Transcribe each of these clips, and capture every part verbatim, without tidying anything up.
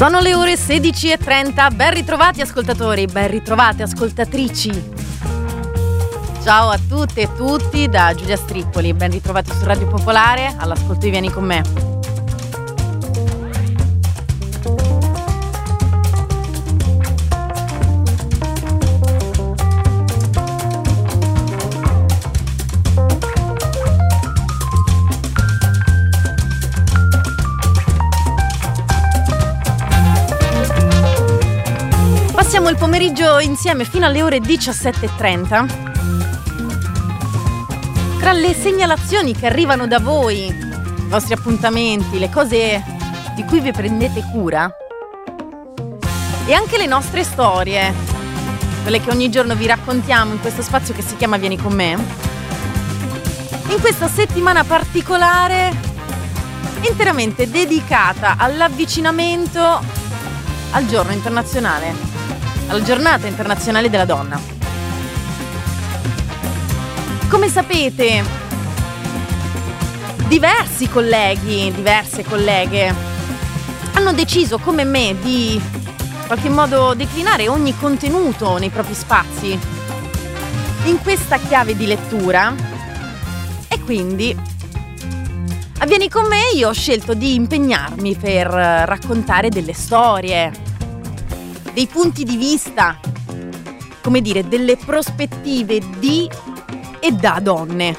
Sono le ore sedici e trenta, ben ritrovati ascoltatori, ben ritrovate ascoltatrici. Ciao a tutte e tutti da Giulia Strippoli, ben ritrovati su Radio Popolare, all'ascolto di Vieni con me. Passiamo il pomeriggio insieme fino alle ore diciassette e trenta. Tra le segnalazioni che arrivano da voi, i vostri appuntamenti, le cose di cui vi prendete cura e anche le nostre storie, quelle che ogni giorno vi raccontiamo in questo spazio che si chiama Vieni con me, in questa settimana particolare interamente dedicata all'avvicinamento al giorno internazionale, alla giornata internazionale della donna. Come sapete, diversi colleghi, diverse colleghe hanno deciso come me di in qualche modo declinare ogni contenuto nei propri spazi in questa chiave di lettura, e quindi a Vieni con me io ho scelto di impegnarmi per raccontare delle storie, dei punti di vista, come dire, delle prospettive di e da donne.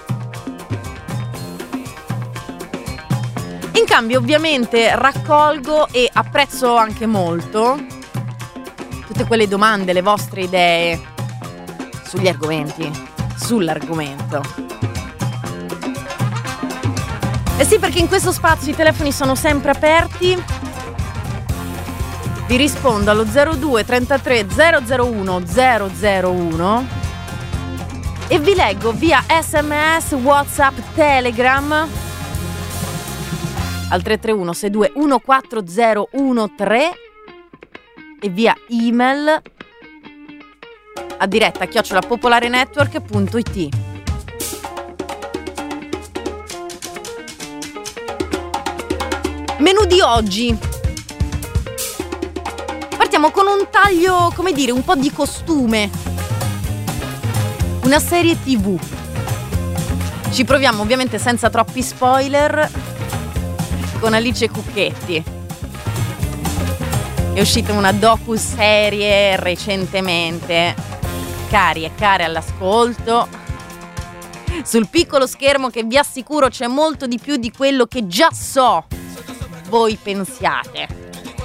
In cambio, ovviamente, raccolgo e apprezzo anche molto tutte quelle domande, le vostre idee sugli argomenti, sull'argomento. E sì, perché in questo spazio i telefoni sono sempre aperti. Vi rispondo allo zero due trentatré zero zero uno zero zero uno e vi leggo via sms, WhatsApp, Telegram al tre tre uno sei due uno quattro zero uno tre e via email a diretta chiocciola popolarenetwork punto it. Menù di oggi. Partiamo con un taglio, come dire, un po' di costume. Una serie tivù. Ci proviamo ovviamente senza troppi spoiler con Alice Cucchetti. È uscita una docuserie recentemente, cari e care all'ascolto, sul piccolo schermo, che vi assicuro c'è molto di più di quello che già so voi pensiate.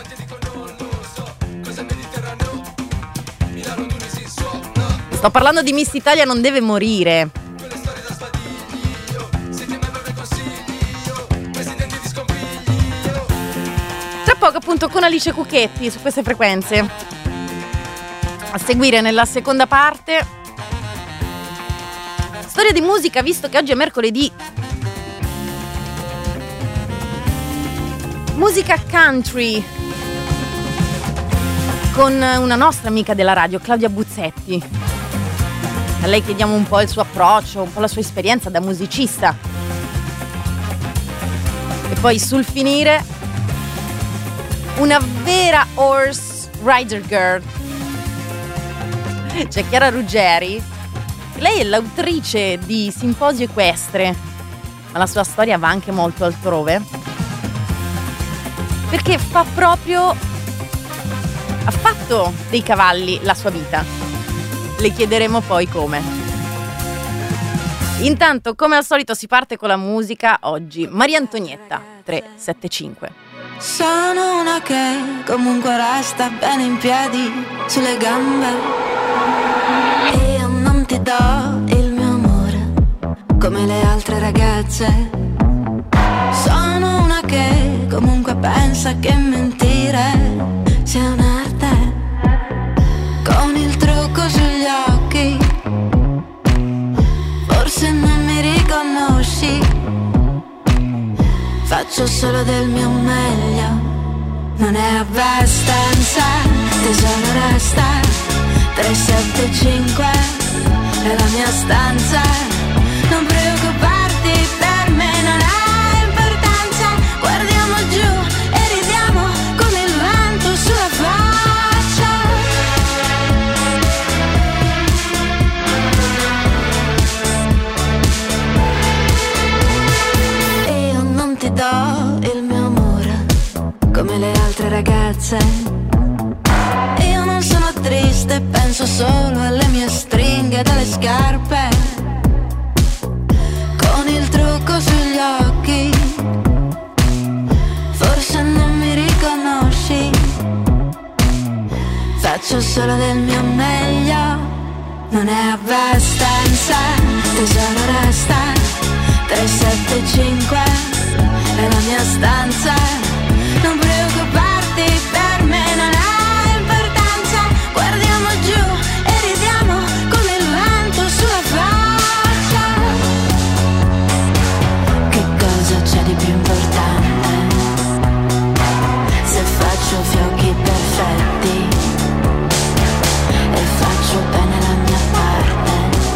Sto parlando di Miss Italia non deve morire. Tra poco appunto con Alice Cucchetti su queste frequenze. A seguire nella seconda parte storia di musica, visto che oggi è mercoledì. Musica country con una nostra amica della radio, Claudia Buzzetti. A lei chiediamo un po' il suo approccio, un po' la sua esperienza da musicista. E poi sul finire una vera horse rider girl. C'è Chiara Ruggeri. Lei è l'autrice di Simposio Equestre, ma la sua storia va anche molto altrove, perché fa proprio ha fatto dei cavalli la sua vita. Le chiederemo poi come. Intanto, come al solito, si parte con la musica. Oggi Maria Antonietta tre sette cinque. Sono una che comunque resta bene in piedi sulle gambe. Io non ti do il mio amore come le altre ragazze. Sono una che comunque pensa che mentire sia un'arte, con il trucco sugli occhi. Forse non mi riconosci, faccio solo del mio meglio. Non è abbastanza, tesoro resta. Tre sette cinque è la mia stanza. Non preoccuparti, per me non ha importanza. Guardiamo giù e ridiamo con il vento ragazze. Io non sono triste, penso solo alle mie stringhe delle scarpe, con il trucco sugli occhi. Forse non mi riconosci, faccio solo del mio meglio. Non è abbastanza, tesoro resta. Tre sette cinque è la mia stanza. Non preoccuparti, per me non ha importanza. Guardiamo giù e ridiamo con il vento sulla faccia. Che cosa c'è di più importante? Se faccio fiocchi perfetti e faccio bene la mia parte,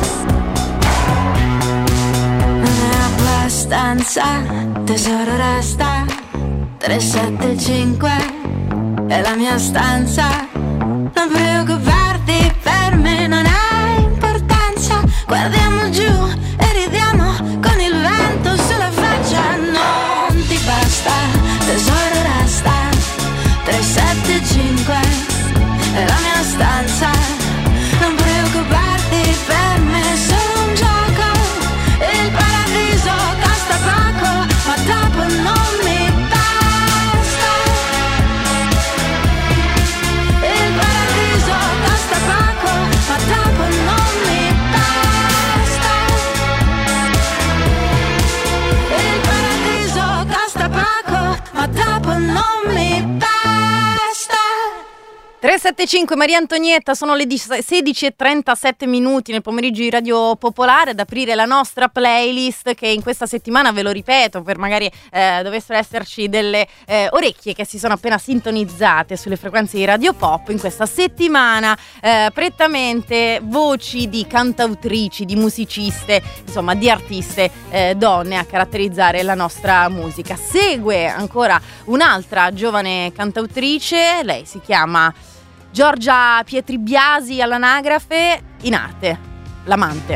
non è abbastanza, tesoro resta. Tre sette cinque è la mia stanza. Non preoccuparti, per me non ha importanza. Guardiamo giù e ridiamo con il vento sulla faccia. Non ti basta, tesoro resta. Tre sette cinque è la mia stanza. Non preoccuparti, per me è solo un gioco. Il paradiso costa poco, ma dopo non mi basta. Il paradiso costa poco, ma dopo non mi basta. Il paradiso costa poco, ma dopo non mi basta. tre sette cinque Maria Antonietta, sono le sedici e trentasette minuti nel pomeriggio di Radio Popolare, ad aprire la nostra playlist che in questa settimana, ve lo ripeto, per magari eh, dovessero esserci delle eh, orecchie che si sono appena sintonizzate sulle frequenze di Radio Pop, in questa settimana eh, prettamente voci di cantautrici, di musiciste, insomma di artiste eh, donne a caratterizzare la nostra musica. Segue ancora un'altra giovane cantautrice, lei si chiama Giorgia Pietribiasi all'anagrafe, in arte l'amante.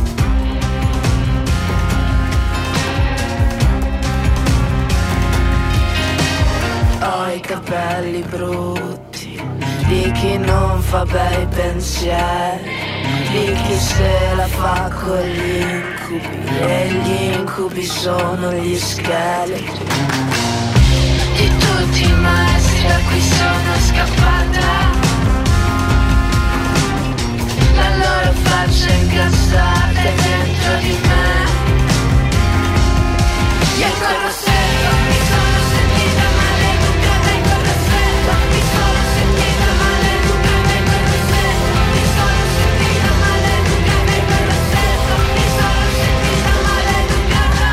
Ho i capelli brutti di chi non fa bei pensieri, di chi se la fa con gli incubi, e gli incubi sono gli scheletri di tutti i maestri a cui sono scappata. La loro faccia incassata dentro di me. Io col rossetto mi sono sentita maleducata, e col rossetto mi sono sentita maleducata, e col rossetto mi sono sentita maleducata, e col rossetto mi sono sentita maleducata.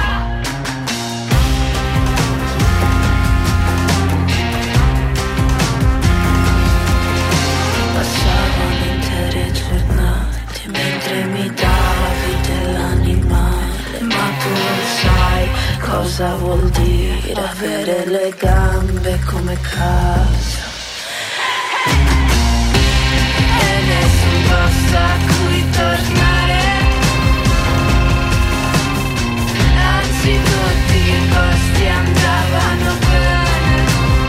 Passavano intere giornate mentre mi davi dell'animale, ma tu non sai cosa vuol dire avere le gambe come casa e nessun posto a cui tornare, anzi tutti i posti andavano bene.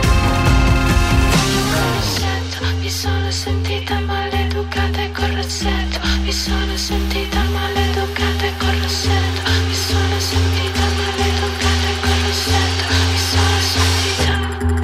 Col rossetto mi sono sentita maleducata, e col rossetto mi sono sentita maleducata, e col rossetto mi sono sentita maleducata, e col rossetto mi sono sentita.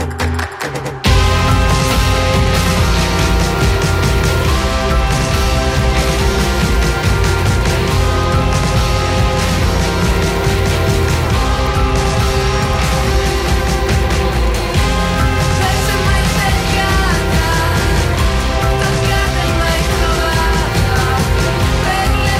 Persa e mai cercata, toccata e mai trovata, per le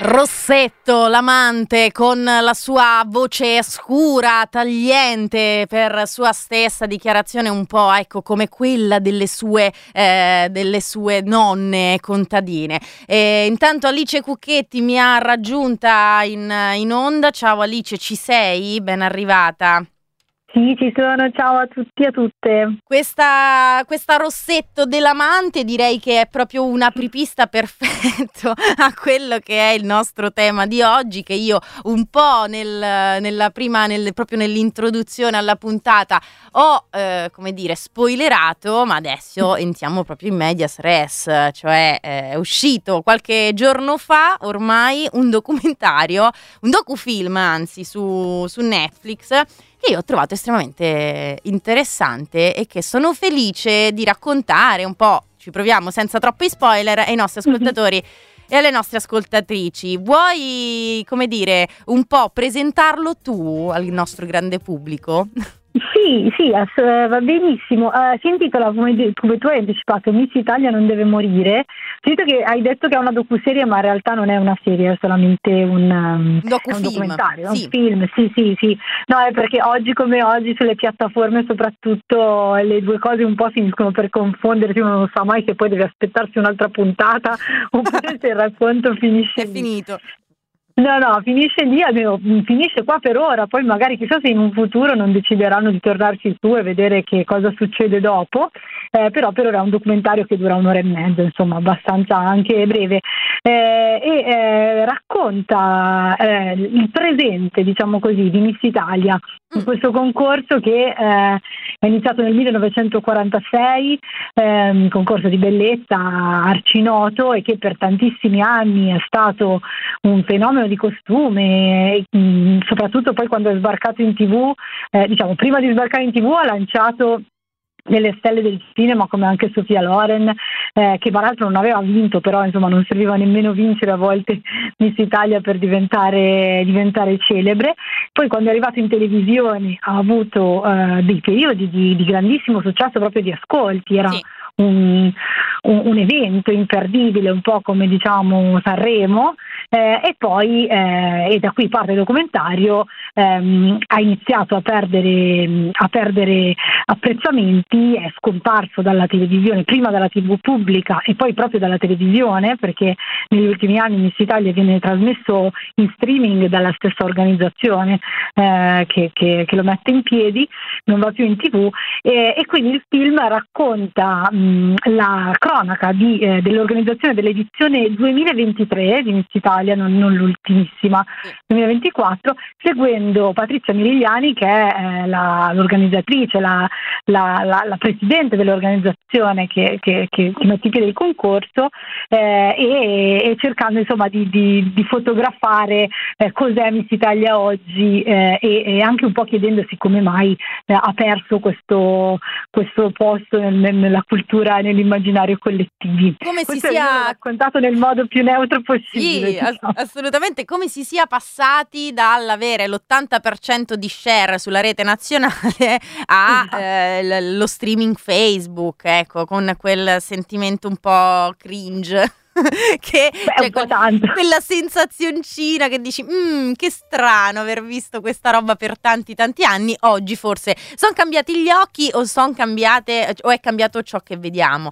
Rossetto, l'amante, con la sua voce scura, tagliente, per sua stessa dichiarazione un po', ecco, come quella delle sue, eh, delle sue nonne contadine. E intanto Alice Cucchetti mi ha raggiunta in, in onda. Ciao Alice, ci sei? Ben arrivata. Sì, ci sono, ciao a tutti e a tutte. Questa, questa Rossetto dell'amante direi che è proprio un apripista perfetto a quello che è il nostro tema di oggi, che io un po' nel, nella prima, nel, proprio nell'introduzione alla puntata ho, eh, come dire, spoilerato, ma adesso entriamo proprio in medias res, cioè eh, è uscito qualche giorno fa ormai un documentario, un docufilm anzi, su, su Netflix, che io ho trovato estremamente interessante e che sono felice di raccontare un po', ci proviamo senza troppi spoiler, ai nostri ascoltatori mm-hmm. e alle nostre ascoltatrici. Vuoi, come dire, un po' presentarlo tu al nostro grande pubblico? Sì, sì, ass- va benissimo. Uh, si intitola, come, de- come tu hai anticipato, Miss Italia non deve morire. Sento che hai detto che è una docuserie, ma in realtà non è una serie, è solamente un, um, è un documentario, sì. Un film. Sì, sì, sì. No, è perché oggi come oggi sulle piattaforme soprattutto le due cose un po' finiscono per confondersi, uno non sa mai se poi deve aspettarsi un'altra puntata oppure se il racconto finisce È lì. finito. No, no, finisce lì, almeno finisce qua per ora, poi magari chissà se in un futuro non decideranno di tornarci su e vedere che cosa succede dopo, eh, però per ora è un documentario che dura un'ora e mezza, insomma abbastanza anche breve, eh, e eh, racconta eh, il presente, diciamo così, di Miss Italia, in questo concorso che eh, è iniziato nel millenovecentoquarantasei, eh, concorso di bellezza arcinoto e che per tantissimi anni è stato un fenomeno di costume, mh, soprattutto poi quando è sbarcato in tivù, eh, diciamo prima di sbarcare in tivù ha lanciato delle stelle del cinema come anche Sofia Loren, eh, che peraltro non aveva vinto, però insomma non serviva nemmeno vincere a volte Miss Italia per diventare, diventare celebre. Poi quando è arrivato in televisione ha avuto eh, dei periodi di, di grandissimo successo proprio di ascolti, era sì. un, un, un evento imperdibile, un po' come diciamo Sanremo, eh, e poi eh, e da qui parte il documentario, ehm, ha iniziato a perdere, a perdere apprezzamenti, è scomparso dalla televisione, prima dalla tivù pubblica e poi proprio dalla televisione, perché negli ultimi anni Miss Italia viene trasmesso in streaming dalla stessa organizzazione eh, che, che, che lo mette in piedi, non va più in tivù, e, e quindi il film racconta mh, la cronaca di, eh, dell'organizzazione dell'edizione duemilaventitré di Miss Italia, non, non l'ultimissima, duemilaventiquattro, seguendo Patrizia Mirigliani, che è eh, la, l'organizzatrice, la, la, la, la presidente dell'organizzazione che, che, che, che mette in piedi il concorso, eh, e, e cercando insomma di, di, di fotografare eh, cos'è Miss Italia oggi, eh, e, e anche un po' chiedendosi come mai eh, ha perso questo, questo posto nel, nella cultura e nell'immaginario collettivi. Come questo si sia l'ho raccontato nel modo più neutro possibile. Sì, ass- assolutamente, come si sia passati dall'avere l'ottanta per cento di share sulla rete nazionale a eh, l- lo streaming Facebook, ecco, con quel sentimento un po' cringe. Che Beh, cioè, un po' que- tanto. quella sensazioncina che dici mmm, che strano aver visto questa roba per tanti tanti anni. Oggi forse sono cambiati gli occhi o sono cambiate o è cambiato ciò che vediamo,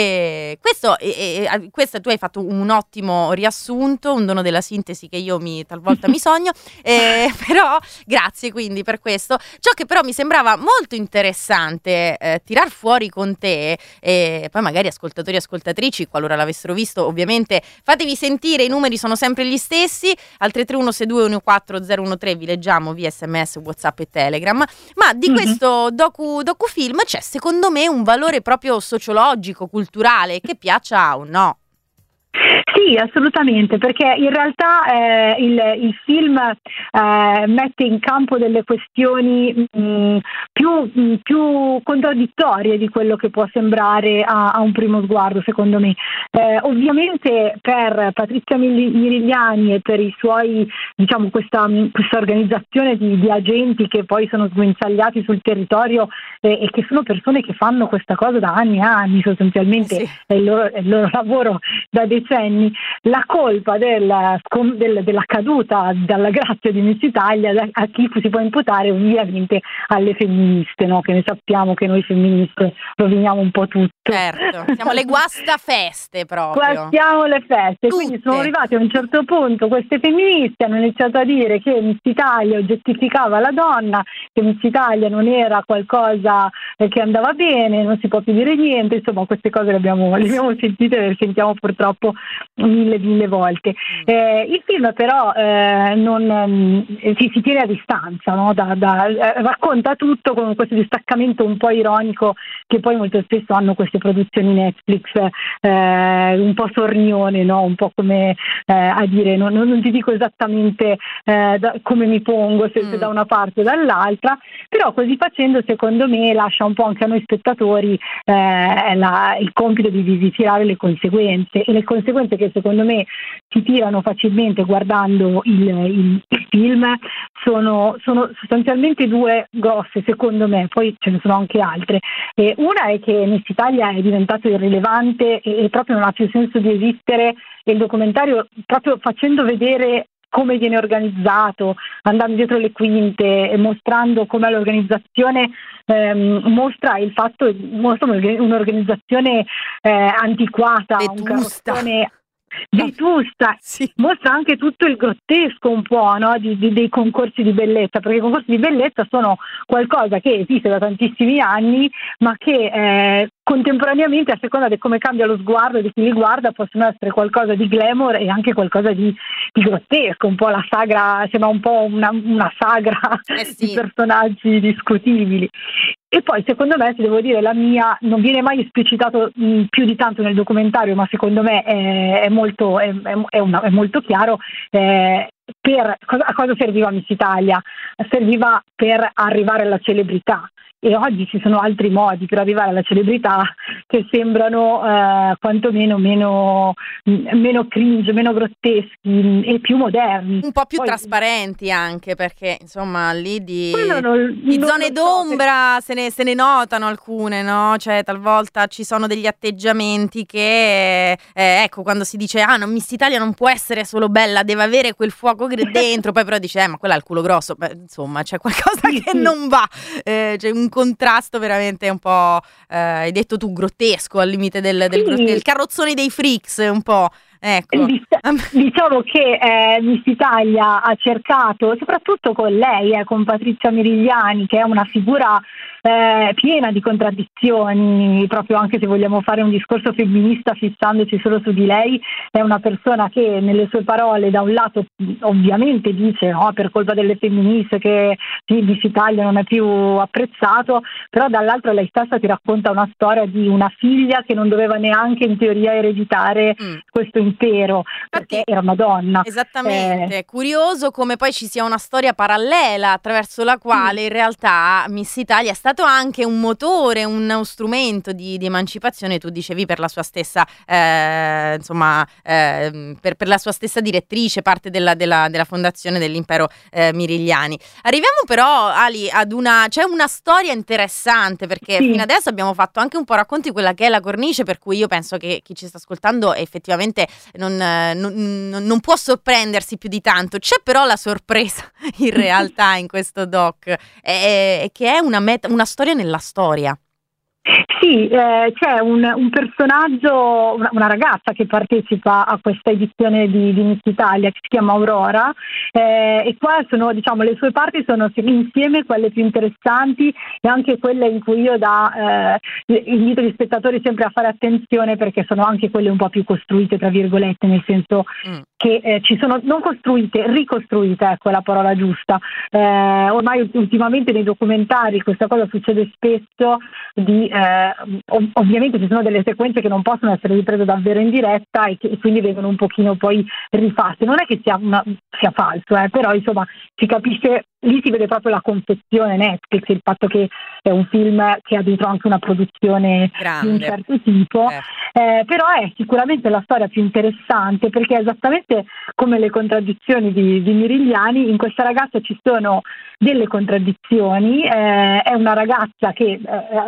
e questo, e, e, questo tu hai fatto un ottimo riassunto, un dono della sintesi che io mi talvolta mi sogno, e, però grazie quindi per questo. Ciò che però mi sembrava molto interessante eh, tirar fuori con te, e poi magari ascoltatori e ascoltatrici, qualora l'avessero visto, ovviamente fatevi sentire, i numeri sono sempre gli stessi, al tre tre uno sei due uno quattro zero uno tre, vi leggiamo via sms, whatsapp e telegram, ma di mm-hmm. questo docu, docufilm c'è secondo me un valore proprio sociologico, culturale, che piaccia o no. Sì, assolutamente, perché in realtà eh, il, il film eh, mette in campo delle questioni mh, più, mh, più contraddittorie di quello che può sembrare a, a un primo sguardo, secondo me. Eh, ovviamente per Patrizia Mirigliani e per i suoi, diciamo, questa, questa organizzazione di, di agenti che poi sono sguinzagliati sul territorio eh, e che sono persone che fanno questa cosa da anni e anni, sostanzialmente sì. è, il loro, è il loro lavoro da decenni. anni, la colpa del, del, della caduta dalla grazia di Miss Italia a chi si può imputare ovviamente alle femministe, no? Che ne sappiamo che noi femministe roviniamo un po' tutto. Certo, siamo le guastafeste proprio. Guastiamo le feste, Tutte. Quindi sono arrivati a un certo punto queste femministe, hanno iniziato a dire che Miss Italia oggettificava la donna, che Miss Italia non era qualcosa che andava bene, non si può più dire niente, insomma queste cose le abbiamo, le abbiamo sentite e le sentiamo purtroppo mille mille volte. Eh, il film però eh, non, eh, si, si tiene a distanza, no? da, da, eh, racconta tutto con questo distaccamento un po' ironico che poi molto spesso hanno queste produzioni Netflix, eh, un po' sornione, no? Un po' come eh, a dire non, non ti dico esattamente eh, da, come mi pongo, se, se da una parte o dall'altra, però così facendo secondo me lascia un po' anche a noi spettatori eh, la, il compito di, di tirare le conseguenze, e le conseguenze che secondo me si tirano facilmente guardando il, il, il film sono, sono sostanzialmente due grosse secondo me, poi ce ne sono anche altre. Eh, una è che Miss Italia è diventato irrilevante e, e proprio non ha più senso di esistere, e il documentario proprio facendo vedere come viene organizzato, andando dietro le quinte e mostrando come l'organizzazione ehm, mostra il fatto, mostra un'organizzazione eh, antiquata, un carrozzone vetusta, sì. Mostra anche tutto il grottesco un po', no? di, di, dei concorsi di bellezza, perché i concorsi di bellezza sono qualcosa che esiste da tantissimi anni, ma che eh, contemporaneamente, a seconda di come cambia lo sguardo di chi li guarda, possono essere qualcosa di glamour e anche qualcosa di, di grottesco, un po' la sagra, sembra un po' una, una sagra eh sì. di personaggi discutibili. E poi secondo me, se devo dire la mia, non viene mai esplicitato mh, più di tanto nel documentario, ma secondo me è, è, molto, è, è, una, è molto chiaro, eh, per cosa, a cosa serviva Miss Italia? Serviva per arrivare alla celebrità. E oggi ci sono altri modi per arrivare alla celebrità che sembrano eh, quantomeno meno, meno cringe, meno grotteschi e più moderni. Un po' più Poi, trasparenti anche, perché insomma lì di, non, di non zone d'ombra so, se, ne, se ne notano alcune, no? Cioè talvolta ci sono degli atteggiamenti che, eh, ecco, quando si dice ah, no, Miss Italia non può essere solo bella, deve avere quel fuoco dentro, poi però dice eh, ma quella ha il culo grosso. Beh, insomma c'è qualcosa sì, che sì. non va, eh, c'è un contrasto veramente un po', eh, hai detto tu, grottesco, al limite del, del, sì. del carrozzone dei freaks un po'. Ecco. Diciamo che eh, Miss Italia ha cercato, soprattutto con lei, eh, con Patrizia Mirigliani, che è una figura eh, piena di contraddizioni, proprio anche se vogliamo fare un discorso femminista fissandoci solo su di lei, è una persona che nelle sue parole da un lato ovviamente dice no, per colpa delle femministe che sì, Miss Italia non è più apprezzato, però dall'altro lei stessa ti racconta una storia di una figlia che non doveva neanche in teoria ereditare mm. questo impero, perché Infatti, era una donna. Esattamente, eh. curioso come poi ci sia una storia parallela attraverso la quale mm. in realtà Miss Italia è stato anche un motore, uno strumento di, di emancipazione, tu dicevi per la sua stessa eh, insomma eh, per, per la sua stessa direttrice, parte della, della, della fondazione dell'impero eh, Mirigliani. Arriviamo però Ali ad una, c'è una storia interessante, perché sì. fino adesso abbiamo fatto anche un po' racconti di quella che è la cornice, per cui io penso che chi ci sta ascoltando effettivamente Non, non, non può sorprendersi più di tanto. C'è però la sorpresa in realtà in questo doc, è, è che è una, meta, una storia nella storia. Sì, eh, c'è un, un personaggio, una, una ragazza che partecipa a questa edizione di, di Miss Italia che si chiama Aurora eh, e qua sono, diciamo, le sue parti sono insieme quelle più interessanti e anche quelle in cui io da eh, invito gli spettatori sempre a fare attenzione, perché sono anche quelle un po' più costruite tra virgolette, nel senso mm. che eh, ci sono non costruite, ricostruite, ecco è la parola giusta. Eh, ormai ultimamente nei documentari questa cosa succede spesso di eh, ov- ovviamente ci sono delle sequenze che non possono essere riprese davvero in diretta e che e quindi vengono un pochino poi rifatte. Non è che sia, una, sia falso, eh, però insomma si capisce, lì si vede proprio la confezione Netflix, il fatto che è un film che ha dentro anche una produzione Grande. di un certo tipo, eh. Eh, però è sicuramente la storia più interessante, perché è esattamente come le contraddizioni di, di Mirigliani. In questa ragazza ci sono delle contraddizioni, eh, è una ragazza che eh, fa un po'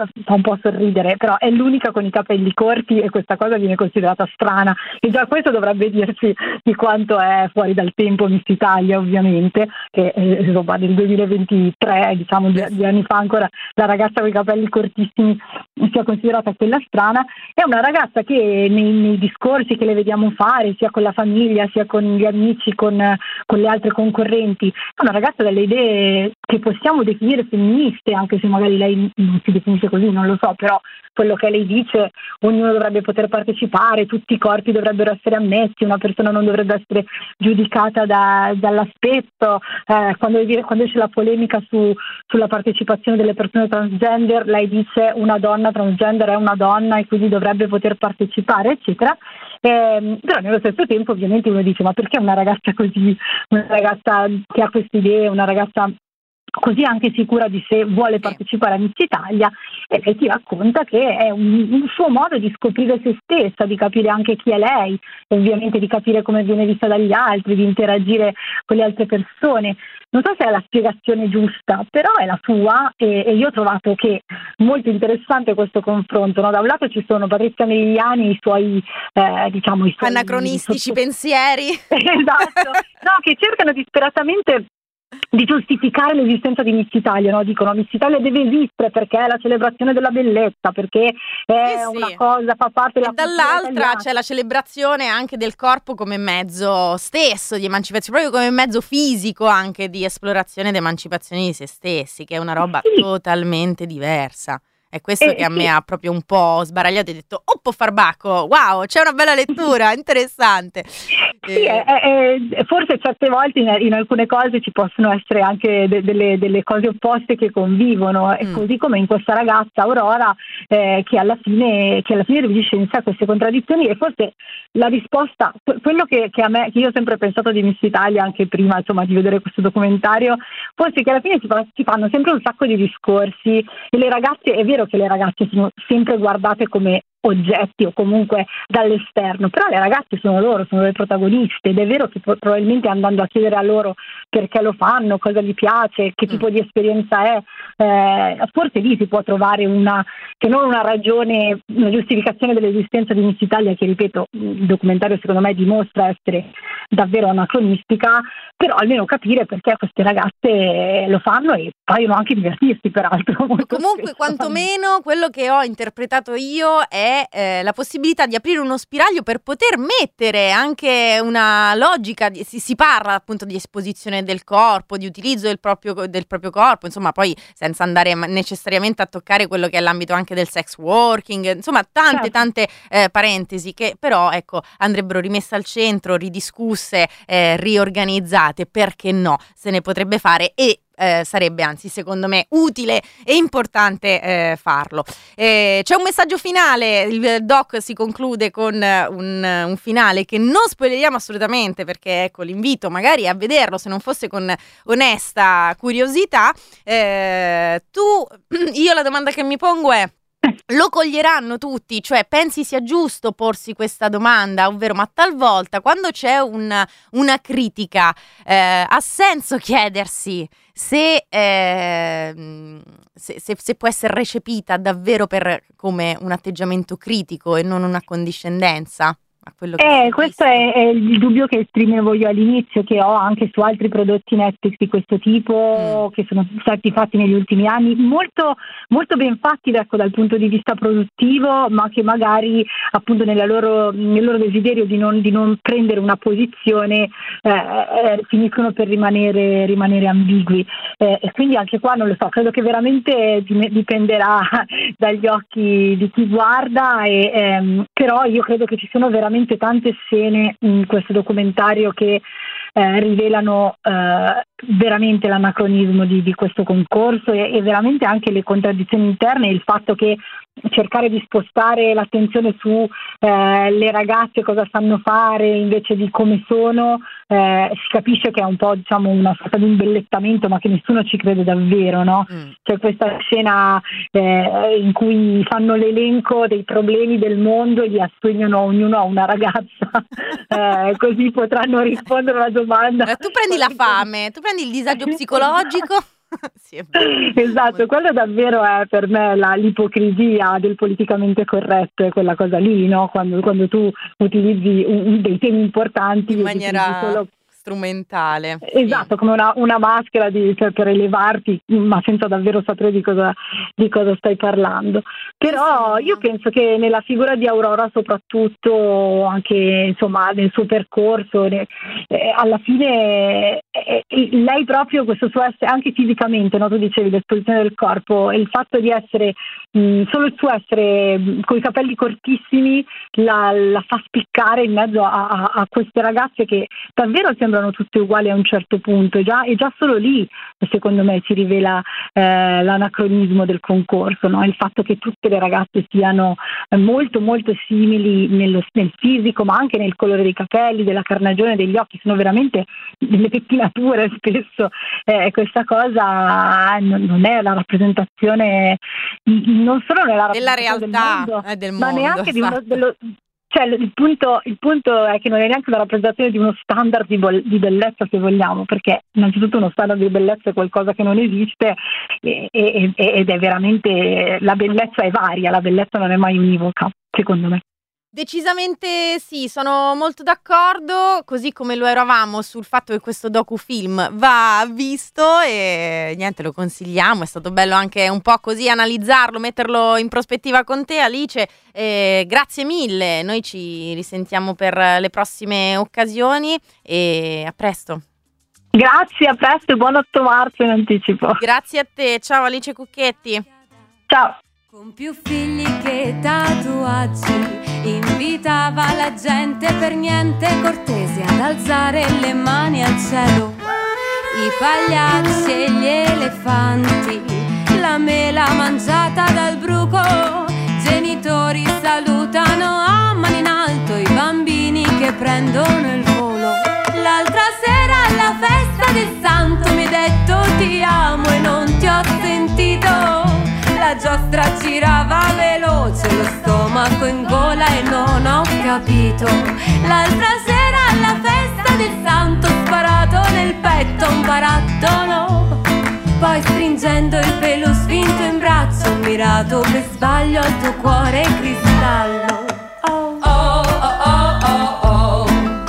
può sorridere, però è l'unica con i capelli corti e questa cosa viene considerata strana, e già questo dovrebbe dirci di quanto è fuori dal tempo Miss Italia, ovviamente, che eh, insomma nel duemilaventitré, diciamo due, due anni fa ancora, la ragazza con i capelli cortissimi sia considerata quella strana. È una ragazza che nei, nei discorsi che le vediamo fare, sia con la famiglia sia con gli amici, con, con le altre concorrenti, è una ragazza dalle idee che possiamo definire femministe, anche se magari lei non si definisce così, non lo so, però quello che lei dice, ognuno dovrebbe poter partecipare, tutti i corpi dovrebbero essere ammessi, una persona non dovrebbe essere giudicata da, dall'aspetto, eh, quando, quando esce la polemica su, sulla partecipazione delle persone transgender, lei dice una donna transgender è una donna e quindi dovrebbe poter partecipare, eccetera. Eh, però nello stesso tempo ovviamente uno dice: ma perché una ragazza così, una ragazza che ha queste idee, una ragazza così anche sicura di sé vuole partecipare a Miss Italia? E lei ti racconta che è un, un suo modo di scoprire se stessa, di capire anche chi è lei, e ovviamente di capire come viene vista dagli altri, di interagire con le altre persone. Non so se è la spiegazione giusta, però è la sua, e, e io ho trovato che molto interessante questo confronto, no? Da un lato ci sono Patrizia Merigliani e i suoi eh, diciamo i suoi anacronistici i suoi... pensieri esatto, no, che cercano disperatamente di giustificare l'esistenza di Miss Italia, no? Dicono Miss Italia deve esistere perché è la celebrazione della bellezza, perché è sì, una sì. cosa, fa parte della e dall'altra c'è la celebrazione anche del corpo come mezzo stesso di emancipazione, proprio come mezzo fisico anche di esplorazione ed emancipazione di se stessi, che è una roba sì. totalmente diversa. È questo eh, che a sì. me ha proprio un po' sbaragliato e detto: oh, può far bacco, wow, c'è una bella lettura, interessante. Sì, eh. è, è, forse certe volte in, in alcune cose ci possono essere anche de, delle, delle cose opposte che convivono, e mm. così come in questa ragazza Aurora eh, che alla fine che alla fine riesce in sé a queste contraddizioni. E forse la risposta, quello che, che a me, che io ho sempre pensato di Miss Italia anche prima, insomma, di vedere questo documentario, forse che alla fine si, fa, si fanno sempre un sacco di discorsi, e le ragazze, è vero che le ragazze sono sempre guardate come oggetti o comunque dall'esterno, però le ragazze sono loro, sono le protagoniste, ed è vero che probabilmente andando a chiedere a loro perché lo fanno, cosa gli piace, che tipo di esperienza è, eh, forse lì si può trovare una, che non una ragione, una giustificazione dell'esistenza di Miss Italia, che ripeto, il documentario secondo me dimostra essere davvero anacronistica, però almeno capire perché queste ragazze lo fanno, e paiono anche divertirsi peraltro. Comunque spesso. Quantomeno quello che ho interpretato io è Eh, la possibilità di aprire uno spiraglio per poter mettere anche una logica di, si, si parla appunto di esposizione del corpo, di utilizzo del proprio, del proprio corpo, insomma, poi senza andare necessariamente a toccare quello che è l'ambito anche del sex working, insomma tante certo. tante eh, parentesi che però ecco andrebbero rimesse al centro, ridiscusse, eh, riorganizzate, perché no, se ne potrebbe fare, e Eh, sarebbe anzi secondo me utile e importante eh, farlo. Eh, c'è un messaggio finale, il doc si conclude con un, un finale che non spoileriamo assolutamente, perché ecco l'invito magari a vederlo se non fosse con onesta curiosità. Eh, tu, io la domanda che mi pongo è: lo coglieranno tutti? Cioè, pensi sia giusto porsi questa domanda, ovvero ma talvolta quando c'è una, una critica eh, ha senso chiedersi se, eh, se, se, se può essere recepita davvero per, come un atteggiamento critico e non una condiscendenza? A quello che eh, questo è, è il dubbio che esprimevo io all'inizio, che ho anche su altri prodotti Netflix di questo tipo, mm. che sono stati fatti negli ultimi anni, molto, molto ben fatti, ecco, dal punto di vista produttivo, ma che magari appunto nella loro, nel loro desiderio di non, di non prendere una posizione eh, eh, finiscono per rimanere, rimanere ambigui, eh, e quindi anche qua non lo so, credo che veramente dipenderà dagli occhi di chi guarda, e, ehm, però io credo che ci sono veramente tante scene in questo documentario che eh, rivelano eh, veramente l'anacronismo di, di questo concorso, e, e veramente anche le contraddizioni interne, e il fatto che cercare di spostare l'attenzione su eh, le ragazze, cosa sanno fare invece di come sono, eh, si capisce che è un po', diciamo, una sorta di imbellettamento, ma che nessuno ci crede davvero, no? Mm. C'è questa scena eh, in cui fanno l'elenco dei problemi del mondo e li assegnano ognuno a una ragazza, eh, così potranno rispondere alla domanda. Eh, tu prendi la fame, tu prendi il disagio psicologico. Sì, è vero. Esatto, quello davvero è per me la, l'ipocrisia del politicamente corretto, è quella cosa lì, no? Quando, quando tu utilizzi un, un dei temi importanti in maniera solo strumentale. Esatto, sì. come una, una maschera di, cioè, per elevarti, ma senza davvero sapere di cosa, di cosa stai parlando. Però io penso che nella figura di Aurora, soprattutto anche insomma nel suo percorso, eh, alla fine eh, lei proprio questo suo essere, anche fisicamente, no? Tu dicevi l'esposizione del corpo e il fatto di essere mh, solo il suo essere con i capelli cortissimi la, la fa spiccare in mezzo a, a, a queste ragazze che davvero sembrano tutte uguali a un certo punto, e già, e già solo lì secondo me si rivela eh, l'anacronismo del concorso, no? Il fatto che tutte le ragazze siano molto molto simili nello, nel fisico, ma anche nel colore dei capelli, della carnagione, degli occhi, sono veramente delle pettinature spesso, eh, questa cosa non, non è la rappresentazione, non solo nella della realtà del mondo, eh, del ma mondo, neanche di uno, dello, cioè il punto, il punto è che non è neanche una rappresentazione di uno standard di, bo- di bellezza, se vogliamo, perché innanzitutto uno standard di bellezza è qualcosa che non esiste e, e, ed è veramente, la bellezza è varia, la bellezza non è mai univoca, secondo me. Decisamente sì, sono molto d'accordo, così come lo eravamo sul fatto che questo docufilm va visto e niente, lo consigliamo, è stato bello anche un po' così analizzarlo, metterlo in prospettiva con te, Alice, eh, grazie mille, noi ci risentiamo per le prossime occasioni e a presto. Grazie, a presto e buon otto marzo in anticipo. Grazie a te, ciao Alice Cucchetti. Ciao. Con più figli che tatuaggi invitava la gente per niente cortese ad alzare le mani al cielo. I pagliacci e gli elefanti, la mela mangiata dal bruco. Genitori salutano a mani in alto i bambini che prendono il volo. L'altra sera alla festa del santo mi hai detto ti amo e non ti ho sentito. La giostra girava veloce, lo stomaco in gola e non ho capito. L'altra sera alla festa del santo ho sparato nel petto un barattolo. Poi stringendo il pelo sfinto in braccio ho mirato per sbaglio al tuo cuore cristallo. Oh oh oh oh oh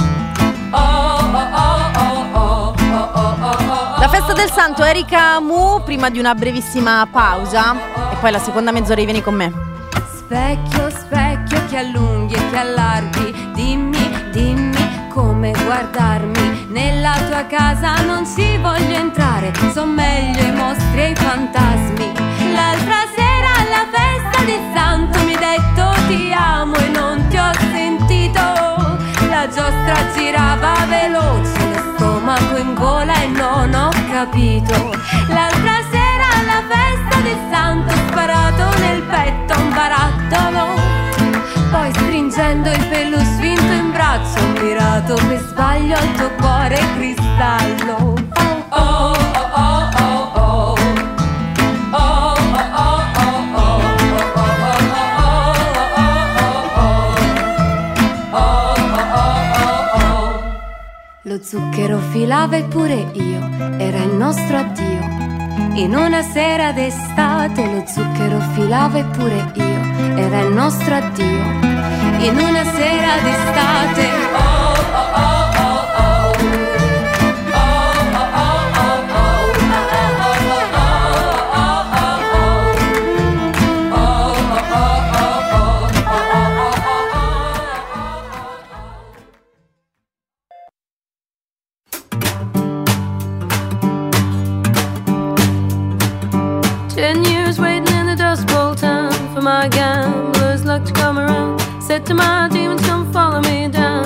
oh. La festa del santo, Erika Mu, prima di una brevissima pausa e poi la seconda mezz'ora di Vieni con me. Specchio, specchio che allunghi e che allarghi, dimmi, dimmi come guardarmi. Nella tua casa non ci voglio entrare, son meglio i mostri e i fantasmi. L'altra sera alla festa del santo mi hai detto ti amo e non ti ho sentito. La giostra girava veloce, lo stomaco in gola e non ho capito. L'altra sera alla festa del santo ho sparato nel petto un barattolo. Poi stringendo il pelo sfinto in braccio ho mirato per sbaglio al tuo cuore cristallo. Oh oh oh oh oh. Oh oh oh oh. Lo zucchero filava eppure io, era il nostro addio. In una sera d'estate lo zucchero filava eppure io, era il nostro addio. In una sera d'estate oh oh oh oh oh. Oh oh oh oh oh. Ten years waiting in the Dust Bowl town for my gambler's luck to come around. Said to my demons, come follow me down.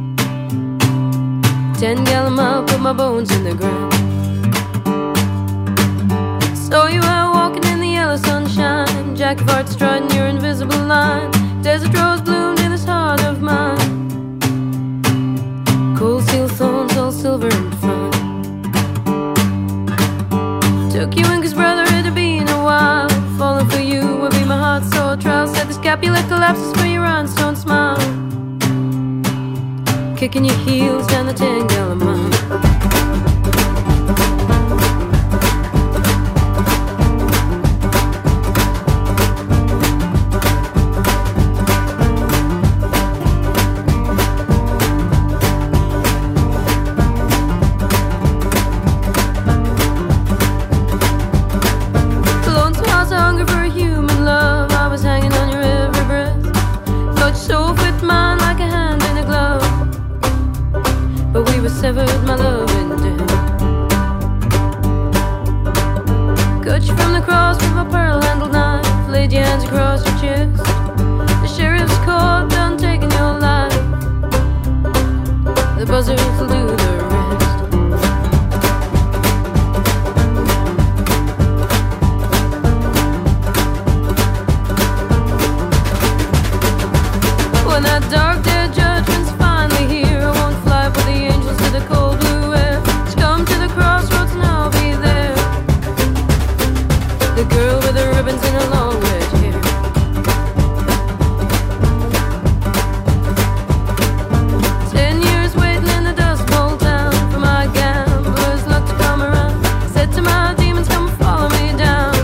Ten gallon mile, put my bones in the ground. So you were walking in the yellow sunshine, Jack of hearts striding your invisible line. Desert rose bloomed in this heart of mine. Cold steel thorns, all silver and fine. Took you in cause brother it'd been a while. Falling for you would be my heart's sore trial. Said the scapula collapses for your rhinestone smile. Kicking your heels down the ten gallon mile. so fit mine like a hand in a glove. But we were severed, my love, in death. Cut you from the cross with my pearl-handled knife. Laid your hands across your chest. The sheriff's court done taking your life. The buzzers will do the rest. When that dark day of judgment's finally here, I won't fly for the angels to the cold blue air. Just come to the crossroads and I'll be there. The girl with the ribbons in her long red hair. Ten years waiting in the Dust Bowl town for my gambler's luck to come around. Said to my demons, come follow me down.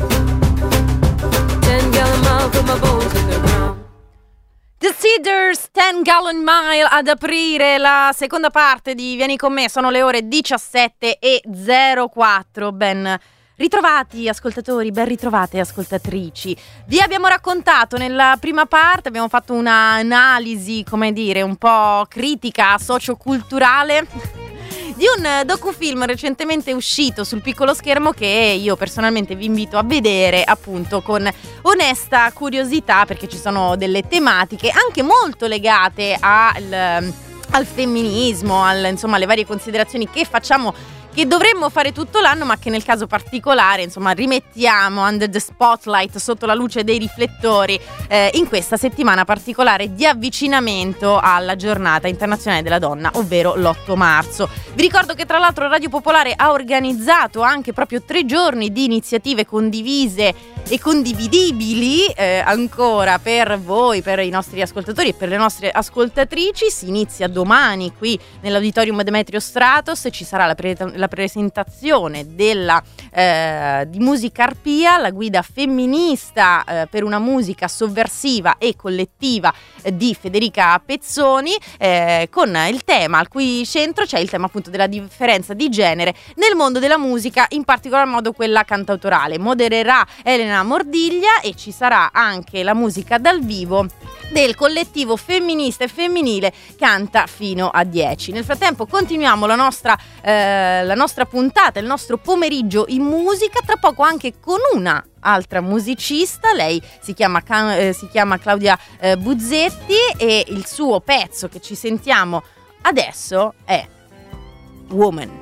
Ten gallon mile, put my bones in the ground. The Cedars, Ten Gallon Mile ad aprire la seconda parte di Vieni con me. Sono le ore diciassette e zero quattro. Ben ritrovati ascoltatori, ben ritrovate ascoltatrici. Vi abbiamo raccontato nella prima parte, abbiamo fatto un'analisi, come dire, un po' critica, socioculturale di un docufilm recentemente uscito sul piccolo schermo che io personalmente vi invito a vedere, appunto, con onesta curiosità, perché ci sono delle tematiche anche molto legate al, al femminismo, al, insomma, alle varie considerazioni che facciamo, che dovremmo fare tutto l'anno, ma che nel caso particolare, insomma, rimettiamo under the spotlight, sotto la luce dei riflettori, eh, in questa settimana particolare di avvicinamento alla giornata internazionale della donna, ovvero l'otto marzo. Vi ricordo che tra l'altro Radio Popolare ha organizzato anche proprio tre giorni di iniziative condivise e condividibili eh, ancora per voi, per i nostri ascoltatori e per le nostre ascoltatrici. Si inizia domani qui nell'auditorium Demetrio Stratos, ci sarà la, pre- la presentazione della, eh, di Musica Arpia, la guida femminista eh, per una musica sovversiva e collettiva eh, di Federica Pezzoni, eh, con il tema al cui centro c'è il tema appunto della differenza di genere nel mondo della musica, in particolar modo quella cantautorale. Modererà Elena Mordiglia e ci sarà anche la musica dal vivo del collettivo femminista e femminile Canta fino a dieci. Nel frattempo continuiamo la nostra, eh, la nostra puntata, il nostro pomeriggio in musica, tra poco anche con una altra musicista. Lei si chiama, eh, si chiama Claudia eh, Buzzetti e il suo pezzo che ci sentiamo adesso è Woman.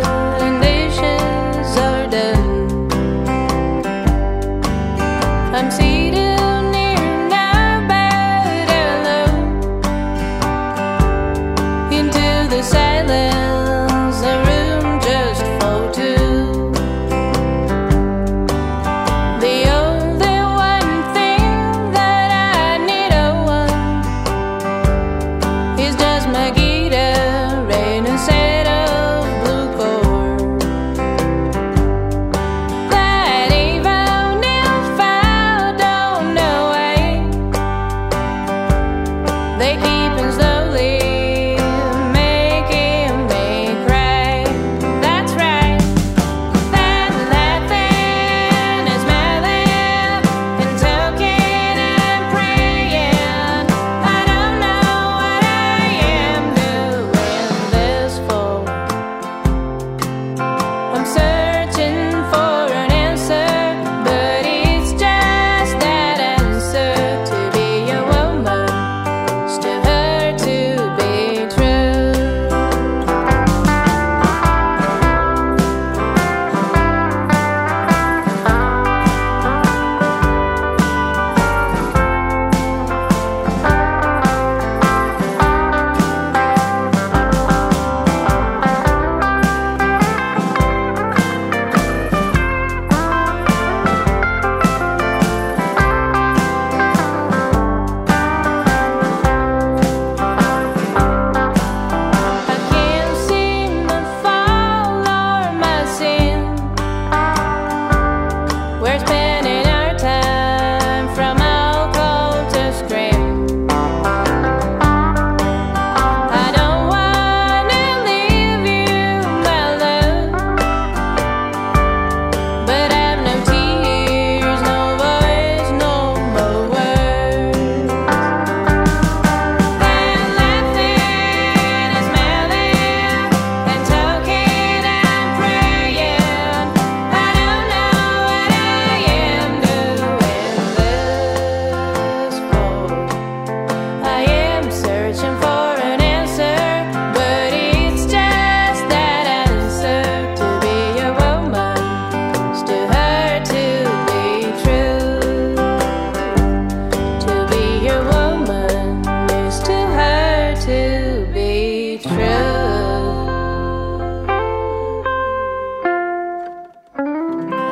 I'm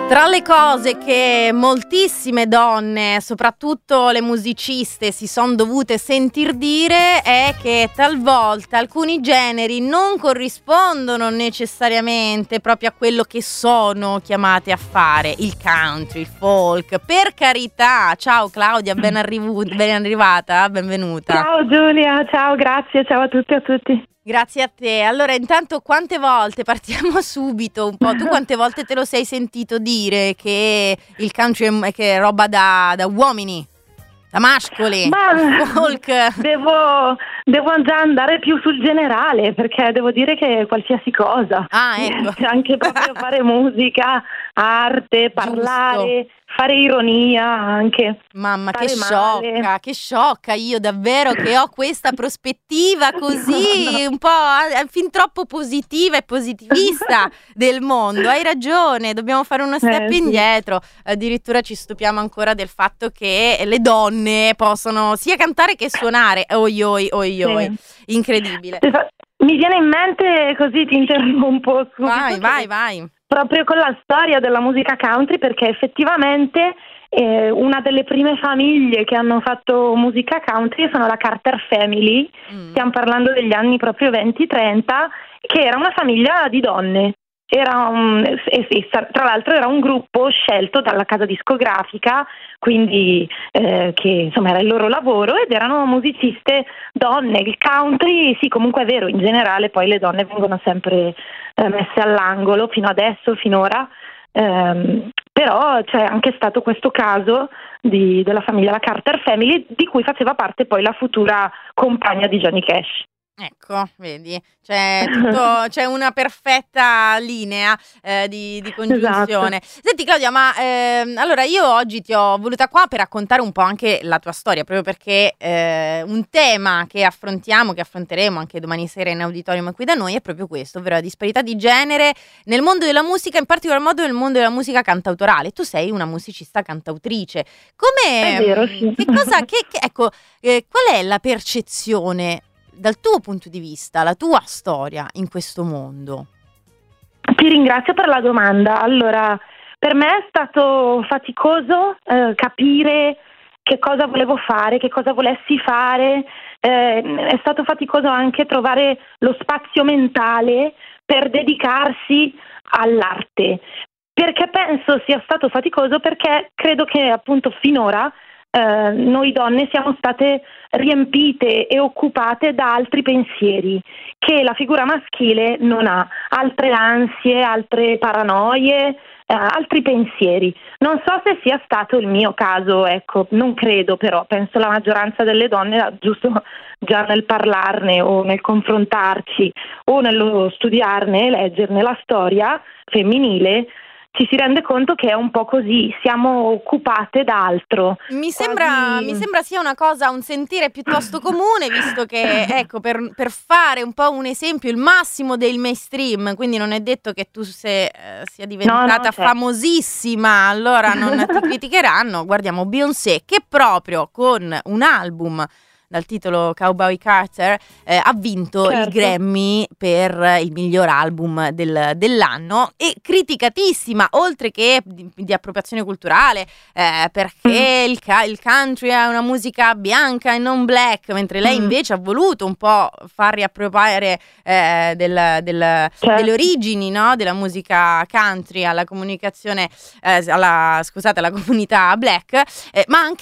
Tra le cose che moltissime donne, soprattutto le musiciste, si sono dovute sentir dire è che talvolta alcuni generi non corrispondono necessariamente proprio a quello che sono chiamate a fare, il country, il folk. Per carità, ciao Claudia, ben, arrivu- ben arrivata, benvenuta. Ciao Giulia, ciao, grazie, ciao a tutti e a tutti. Grazie a te. Allora, intanto quante volte, partiamo subito un po', tu quante volte te lo sei sentito dire che il country è, che è roba da, da uomini, da mascoli, Ma folk? Devo, devo già andare più sul generale, perché devo dire che qualsiasi cosa, Ah, ecco. anche proprio fare musica, arte, parlare, fare ironia anche. Mamma, che fare sciocca, male. che sciocca io davvero che ho questa prospettiva così un po' eh, fin troppo positiva e positivista del mondo. Hai ragione, dobbiamo fare uno step Eh, sì. indietro. Addirittura ci stupiamo ancora del fatto che le donne possono sia cantare che suonare. Oi oi oi oi. Incredibile. Mi viene in mente, così ti interrompo subito, Vai, vai, vai. proprio con la storia della musica country, perché effettivamente eh, una delle prime famiglie che hanno fatto musica country sono la Carter Family, Mm. stiamo parlando degli anni proprio venti trenta, che era una famiglia di donne. Era un, e sì, tra l'altro era un gruppo scelto dalla casa discografica, quindi eh, che insomma era il loro lavoro, ed erano musiciste donne. Il country, sì, comunque è vero, in generale poi le donne vengono sempre eh, messe all'angolo, fino adesso, finora, ehm, però c'è anche stato questo caso di, della famiglia la Carter Family, di cui faceva parte poi la futura compagna di Johnny Cash. Ecco, vedi, c'è, tutto, c'è una perfetta linea eh, di, di congiunzione. Senti Claudia, ma ehm, allora io oggi ti ho voluta qua per raccontare un po' anche la tua storia, proprio perché eh, un tema che affrontiamo, che affronteremo anche domani sera in auditorium qui da noi è proprio questo, ovvero la disparità di genere nel mondo della musica, in particolar modo nel mondo della musica cantautorale. Tu sei una musicista cantautrice. Come, È vero, sì. che cosa, che, che- ecco, eh, qual è la percezione dal tuo punto di vista, la tua storia in questo mondo? Ti ringrazio per la domanda. Allora, per me è stato faticoso eh, capire che cosa volevo fare, che cosa volessi fare. Eh, è stato faticoso anche trovare lo spazio mentale per dedicarsi all'arte. Perché penso sia stato faticoso? Perché credo che appunto finora eh, noi donne siamo state riempite e occupate da altri pensieri che la figura maschile non ha, altre ansie, altre paranoie, eh, altri pensieri. Non so se sia stato il mio caso, ecco, non credo, però penso la maggioranza delle donne, giusto già nel parlarne o nel confrontarci o nello studiarne e leggerne la storia femminile, ci si rende conto che è un po' così, siamo occupate da altro. Mi sembra, Quasi- mi sembra sia una cosa, un sentire piuttosto comune, visto che, ecco, per, per fare un po' un esempio, il massimo del mainstream, quindi non è detto che tu se, eh, sia diventata No, no, certo. famosissima, allora non ti criticheranno. Guardiamo Beyoncé, che proprio con un album dal titolo Cowboy Carter eh, ha vinto il Certo. Grammy per il miglior album del- dell'anno, e criticatissima, oltre che di, di appropriazione culturale, eh, perché il, ca- il country è una musica bianca e non black, mentre lei Mm. invece ha voluto un po' far riappropriare eh, del- del- Certo. delle origini, no, della musica country alla comunicazione, eh, alla, scusate, alla comunità black, eh, ma anche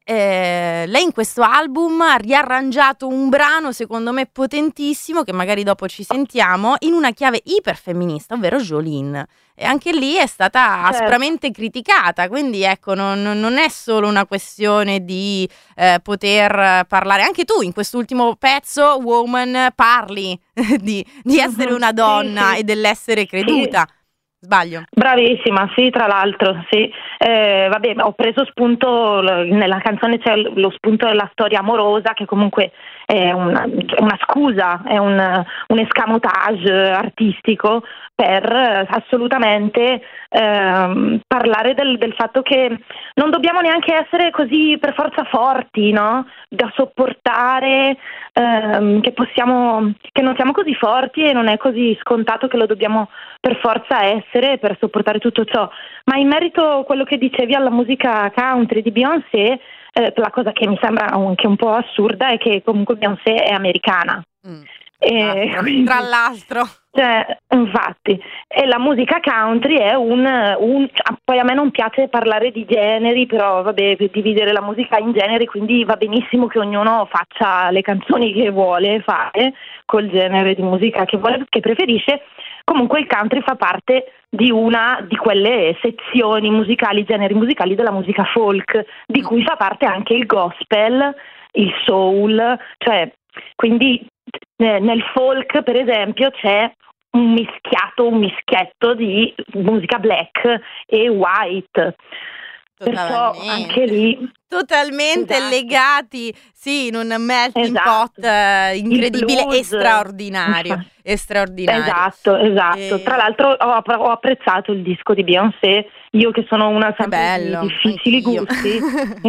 eh, lei in questo album ha riarrangiato un brano secondo me potentissimo, che magari dopo ci sentiamo, in una chiave iperfemminista, ovvero Jolene. E anche lì è stata Certo. aspramente criticata, quindi ecco, non, non è solo una questione di eh, poter parlare. Anche tu in quest'ultimo pezzo, Woman, parli di, di essere una donna Sì, sì. e dell'essere creduta. Sbaglio? Bravissima, sì, tra l'altro, sì. Eh, vabbè, ho preso spunto, l- nella canzone c'è l- lo spunto della storia amorosa, che comunque è una, una scusa, è un, un escamotage artistico per eh, assolutamente ehm, parlare del, del fatto che non dobbiamo neanche essere così per forza forti, no? Da sopportare, ehm, che possiamo, che non siamo così forti, e non è così scontato che lo dobbiamo per forza essere per sopportare tutto ciò. Ma in merito a quello che dicevi alla musica country di Beyoncé, eh, la cosa che mi sembra anche un po' assurda è che comunque Beyoncé è americana. Mm. E ah, quindi, tra l'altro, cioè, infatti, e la musica country è un, un poi a me non piace parlare di generi, però vabbè, per dividere la musica in generi, quindi va benissimo che ognuno faccia le canzoni che vuole fare col genere di musica che vuole, che preferisce. Comunque il country fa parte di una di quelle sezioni musicali, generi musicali della musica folk, di cui fa parte anche il gospel, il soul, cioè quindi nel folk per esempio c'è un mischiato, un mischietto di musica black e white. Perciò anche lì totalmente esatto. legati, sì, in un melting esatto. pot eh, incredibile e straordinario, Infatti. e straordinario. Esatto, esatto. E... Tra l'altro ho, ho apprezzato il disco di Beyoncé, io che sono una sempre bello, di difficili anch'io. gusti,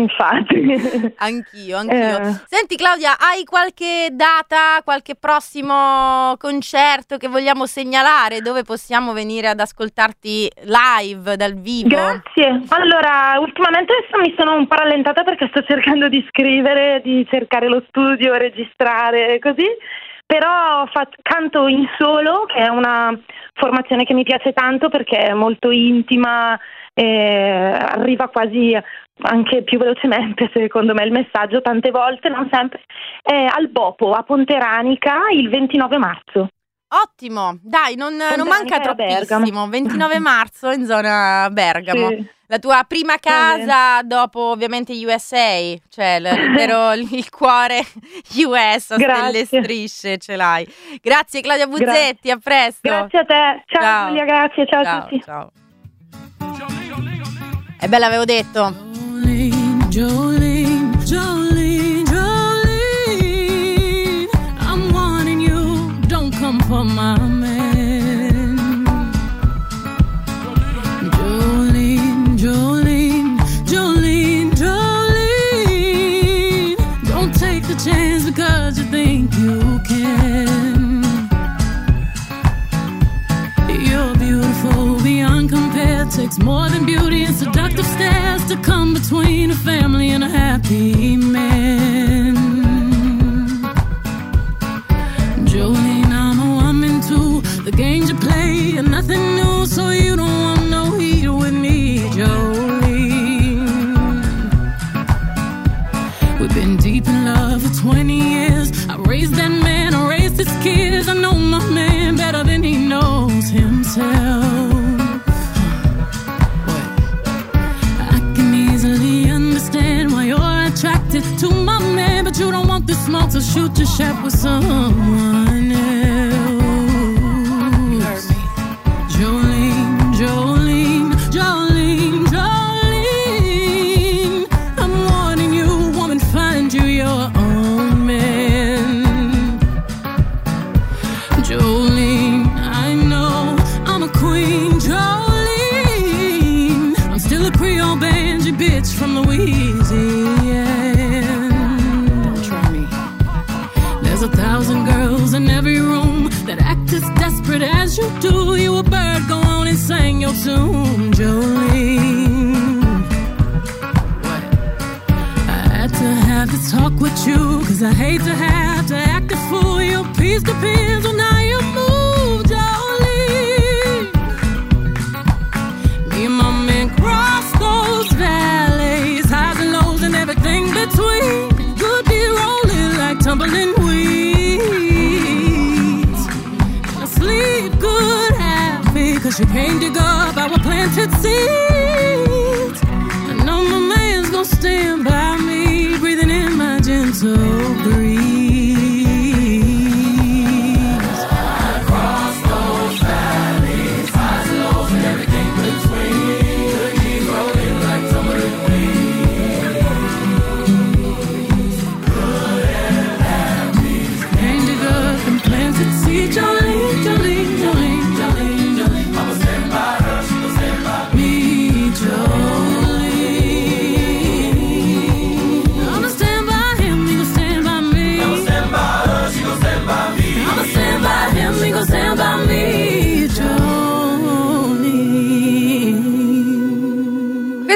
infatti. Anch'io, anch'io. Eh. Senti Claudia, hai qualche data, qualche prossimo concerto che vogliamo segnalare, dove possiamo venire ad ascoltarti live, dal vivo? Grazie. Allora, ultimamente mi sono un po' rallentata perché sto cercando di scrivere, di cercare lo studio, registrare, così. Però fa- canto in solo, che è una formazione che mi piace tanto perché è molto intima, eh, arriva quasi anche più velocemente secondo me il messaggio, tante volte, non sempre, eh, al Bopo a Ponteranica il ventinove marzo. Ottimo, dai, non, non manca troppissimo. ventinove marzo in zona Bergamo. Sì. La tua prima casa dopo ovviamente U S A, cioè l- vero, il cuore U S a stelle e strisce ce l'hai. Grazie Claudia Buzzetti, Gra- a presto. Grazie a te, ciao, ciao. Giulia, grazie, ciao, ciao a tutti. Ciao. E beh, l'avevo detto. Jolene, Jolene, Jolene, Jolene, I'm warning you, don't come for my man. Jolene, Jolene, Jolene, Jolene, don't take the chance because you think you can. You're beautiful beyond compare, takes more than beauty and seductive stares to come between a family and a happy man. Jolene, I'm a woman too. The games you play are nothing new, so you don't want no heat with me, Jolene. We've been deep in love for twenty years. I raised that man, I raised his kids. I know my man better than he knows himself. Attracted to my man, but you don't want the smoke, so shoot your shot with someone else. Jolene, Jolene, Jolene, Jolene, I'm warning you, woman, find you your own man. Jolene, I know I'm a queen. Jolene, I'm still a Creole banjo bitch from Louisiana. There's a thousand girls in every room that act as desperate as you do. You a bird, go on and sing your tune, Jolene. What? I had to have this talk with you, cause I hate to have to act a fool. Your peace depends on how you move, Jolene. Me and my man cross those valleys, highs and lows and everything between. Good be rolling like tumbling weeds. I sleep good, happy, cause you came to dig up our planted seeds. I know my man's gonna stand by me, breathing in my gentle breeze. Across those valleys, highs and lows and everything between. Good be rolling like tumbling weeds. Good and happy, came to dig up and planted seeds. Jolene, Jolene, Jolene, Jolene, Jolene, I'ma stand by her, she'll stand by me, Jolene. I'ma stand by him, he'll stand by me. I'ma stand by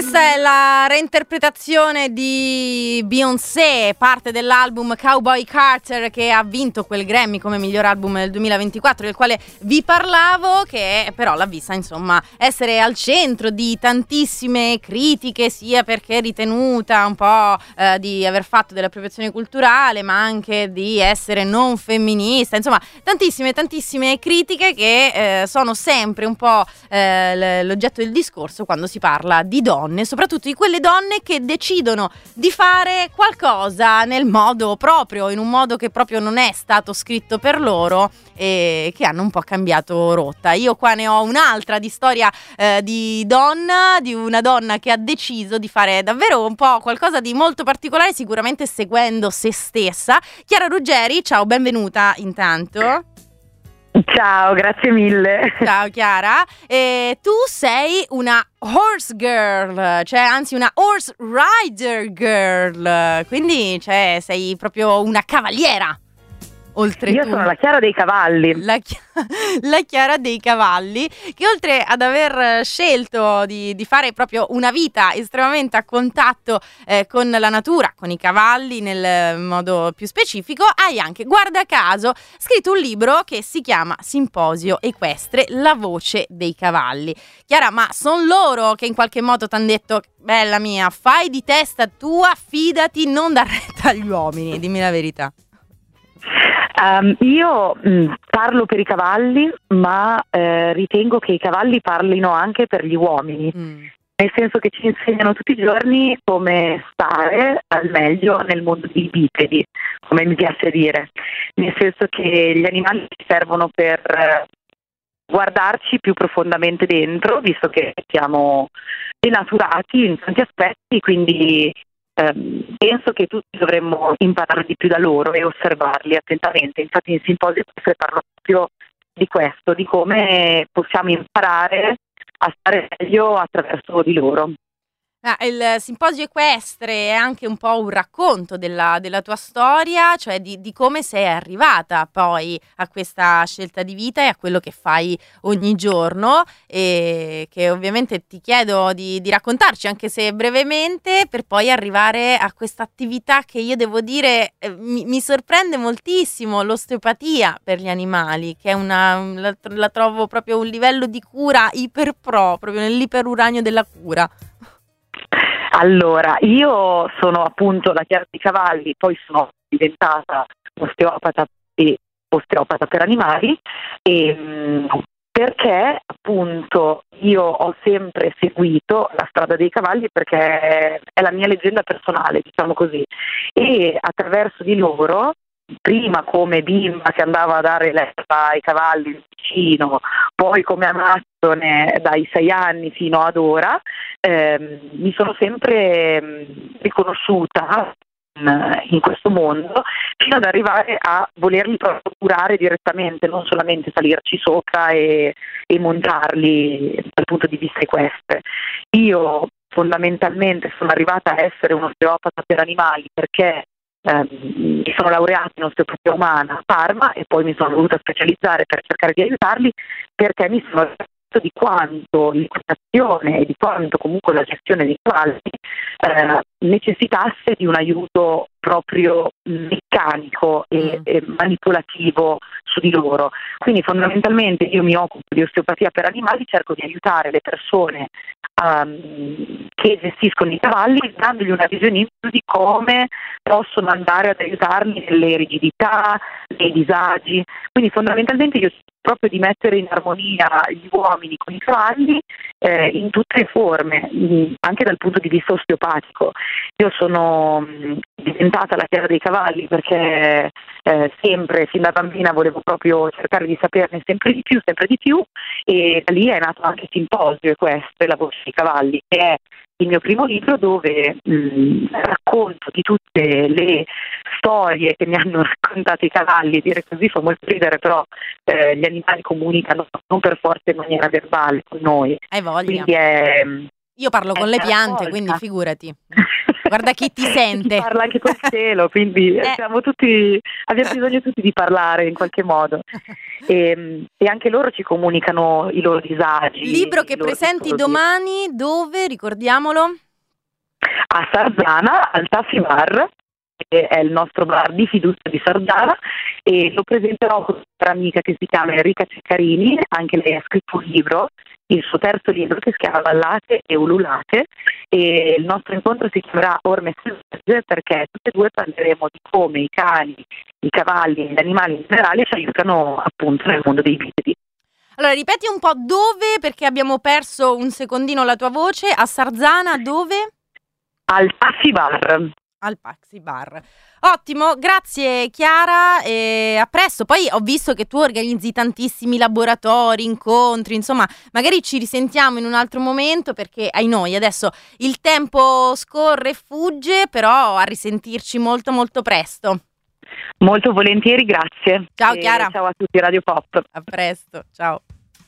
Questa è la reinterpretazione di Beyoncé, parte dell'album Cowboy Carter, che ha vinto quel Grammy come miglior album del duemilaventiquattro, del quale vi parlavo, che però l'ha vista insomma essere al centro di tantissime critiche, sia perché è ritenuta un po' eh, di aver fatto dell'appropriazione culturale, ma anche di essere non femminista, insomma tantissime tantissime critiche che eh, sono sempre un po' eh, l'oggetto del discorso quando si parla di donne, soprattutto di quelle donne che decidono di fare qualcosa nel modo proprio, in un modo che proprio non è stato scritto per loro e che hanno un po' cambiato rotta. Io qua ne ho un'altra di storia eh, di donna, di una donna che ha deciso di fare davvero un po' qualcosa di molto particolare, sicuramente seguendo se stessa. Chiara Ruggeri, ciao, benvenuta intanto. Ciao, grazie mille. Ciao Chiara, e tu sei una horse girl, cioè anzi una horse rider girl, quindi cioè sei proprio una cavaliera. Oltre Io sono la Chiara dei cavalli. La, chi- la Chiara dei cavalli, che oltre ad aver scelto di, di fare proprio una vita estremamente a contatto eh, con la natura, con i cavalli nel modo più specifico, hai anche, guarda caso, scritto un libro che si chiama Simposio Equestre, la voce dei cavalli. Chiara, ma sono loro che in qualche modo ti hanno detto: bella mia, fai di testa tua, fidati, non dar retta agli uomini, dimmi la verità. Um, io mh, parlo per i cavalli, ma eh, ritengo che i cavalli parlino anche per gli uomini, mm. nel senso che ci insegnano tutti i giorni come stare al meglio nel mondo dei bipedi, come mi piace dire, nel senso che gli animali ci servono per eh, guardarci più profondamente dentro, visto che siamo denaturati in tanti aspetti, quindi Eh, penso che tutti dovremmo imparare di più da loro e osservarli attentamente. Infatti in Simposio Equestre parlo proprio di questo, di come possiamo imparare a stare meglio attraverso di loro. Ah, il Simposio Equestre è anche un po' un racconto della, della tua storia, cioè di, di come sei arrivata poi a questa scelta di vita e a quello che fai ogni giorno, e che ovviamente ti chiedo di, di raccontarci, anche se brevemente, per poi arrivare a questa attività che io devo dire eh, mi, mi sorprende moltissimo, l'osteopatia per gli animali, che è una la, la trovo proprio un livello di cura iper pro, proprio nell'iperuranio della cura. Allora, io sono appunto la Chiara dei cavalli, poi sono diventata osteopata e osteopata per animali, e, mh, perché appunto io ho sempre seguito la strada dei cavalli, perché è la mia leggenda personale, diciamo così, e attraverso di loro, prima come bimba che andava a dare l'erba ai cavalli vicino, poi come amazzone dai sei anni fino ad ora, ehm, mi sono sempre ehm, riconosciuta in, in questo mondo, fino ad arrivare a volerli proprio curare direttamente, non solamente salirci sopra e, e montarli dal punto di vista equestre. Io fondamentalmente sono arrivata a essere un'osteopata per animali perché Eh, mi sono laureata in osteopatia umana a Parma e poi mi sono voluta specializzare per cercare di aiutarli, perché mi sono resa conto di quanto l'equitazione e di quanto comunque la gestione dei cavalli eh, necessitasse di un aiuto proprio meccanico e, mm. e manipolativo su di loro. Quindi fondamentalmente io mi occupo di osteopatia per animali, cerco di aiutare le persone um, che gestiscono i cavalli, dandogli una visione di come possono andare ad aiutarli nelle rigidità, nei disagi. Quindi fondamentalmente io cerco proprio di mettere in armonia gli uomini con i cavalli eh, in tutte le forme, mh, anche dal punto di vista osteopatico. Io sono mh, diventata la Chiara dei cavalli perché eh, sempre, fin da bambina, volevo proprio cercare di saperne sempre di più, sempre di più, e da lì è nato anche Simposio Equestre, la voce dei cavalli, che è il mio primo libro dove mh, racconto di tutte le storie che mi hanno raccontato i cavalli, e dire così fa molto ridere, però eh, gli animali comunicano non per forza in maniera verbale con noi. Hai voglia. Quindi è, Io parlo con Eh, le per piante, forza. quindi figurati. Guarda chi ti sente. Chi parla anche col cielo, quindi Eh. siamo tutti, abbiamo bisogno tutti di parlare in qualche modo. E, e anche loro ci comunicano i loro disagi. Libro che i loro presenti disturbi. domani, dove? Ricordiamolo. A Sarzana, al Taffi Bar, che è il nostro bar di fiducia di Sarzana, e lo presenterò con un'amica che si chiama Enrica Ceccarini, anche lei ha scritto un libro, il suo terzo libro, che si chiama Ballate e Ululate, e il nostro incontro si chiamerà Orme Selvagge, perché tutte e due parleremo di come i cani, i cavalli e gli animali in generale ci aiutano appunto nel mondo dei bipedi. Allora, ripeti un po' dove, perché abbiamo perso un secondino la tua voce. A Sarzana, dove? Al Taffi Bar. Al Paxi Bar. Ottimo, grazie Chiara e a presto. Poi ho visto che tu organizzi tantissimi laboratori, incontri, insomma, magari ci risentiamo in un altro momento, perché ai noi adesso il tempo scorre e fugge, però a risentirci molto molto presto. Molto volentieri, grazie. Ciao E Chiara. ciao a tutti, Radio Pop. A presto, ciao.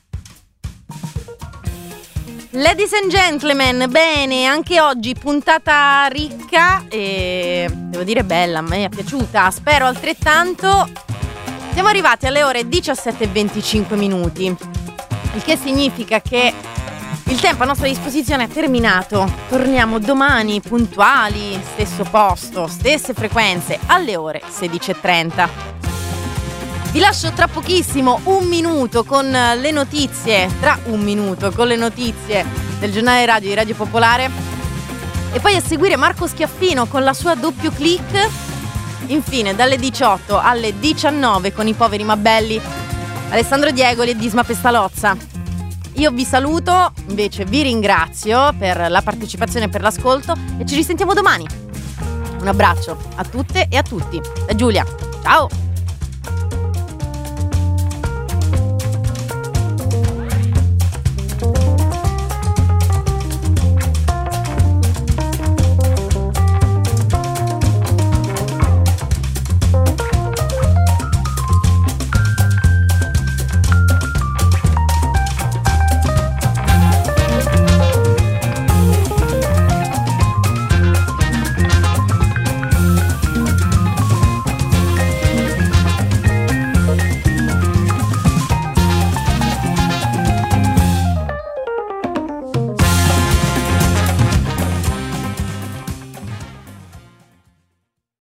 Ladies and gentlemen, bene, anche oggi puntata ricca e devo dire bella, a me è piaciuta, spero altrettanto. Siamo arrivati alle ore diciassette e venticinque minuti, il che significa che il tempo a nostra disposizione è terminato. Torniamo domani puntuali, stesso posto, stesse frequenze, alle ore sedici e trenta. Vi lascio tra pochissimo, un minuto con le notizie, tra un minuto con le notizie del giornale radio di Radio Popolare, e poi a seguire Marco Schiaffino con la sua doppio click. Infine dalle diciotto alle diciannove con i poveri ma belli, Alessandro Diegoli e Disma Pestalozza. Io vi saluto, invece vi ringrazio per la partecipazione e per l'ascolto e ci risentiamo domani. Un abbraccio a tutte e a tutti da Giulia, ciao!